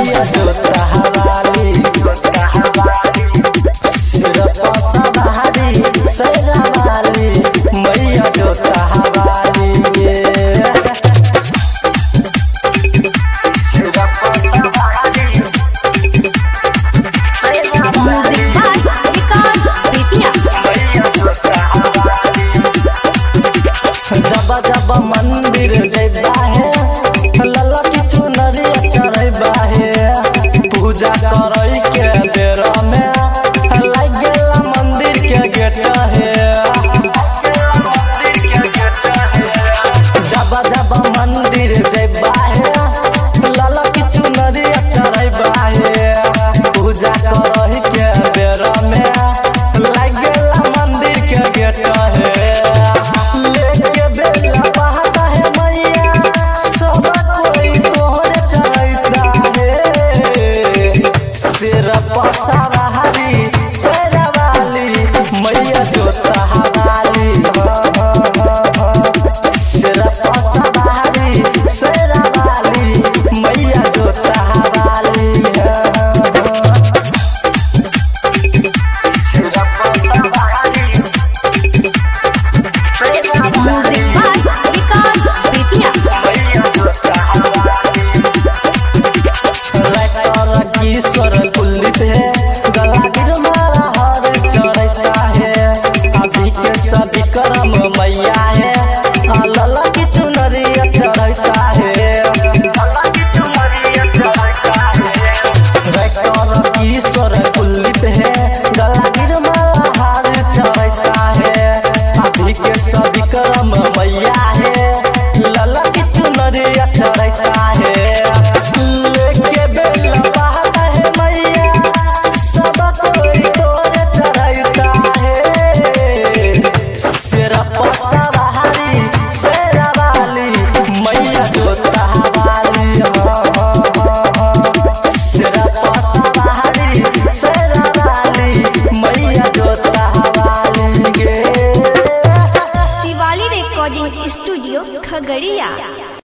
मैया जोता वाली सिर पर सवारी शेरा वाली मैया जोता वाली जब जब मंदिर जइबा है लला की चुनरी चढ़ैबा है पूजा करई के बेर में लग गेला मंदिर के गेट है जब जब मंदिर जइबा है लला की चुनरी चढ़ैबा है पूजा करई के बेर में लग गेला मंदिर के गेट है सवारी शेरा वाली मैया जोता वाली सिर पर सवारी शेरा वाली मैया जोता वाली ईश्वर कुलदीप है गला गिरमारा हर चढ़ता है अभी के सभी कर्म मैया है लला की चुनरी चढ़ता है ईश्वर कुलदीप है गला गिरमारा हर चढ़ता है अभी के सभी कर्म मैया है लला की चुनरी चढ़ता है लेके बेला सवारी शेरा वाली मैया जोता वाली सिर पर सवारी शेरा वाली मैया जोता वाली शिवाली रिकॉर्डिंग स्टूडियो खगड़िया।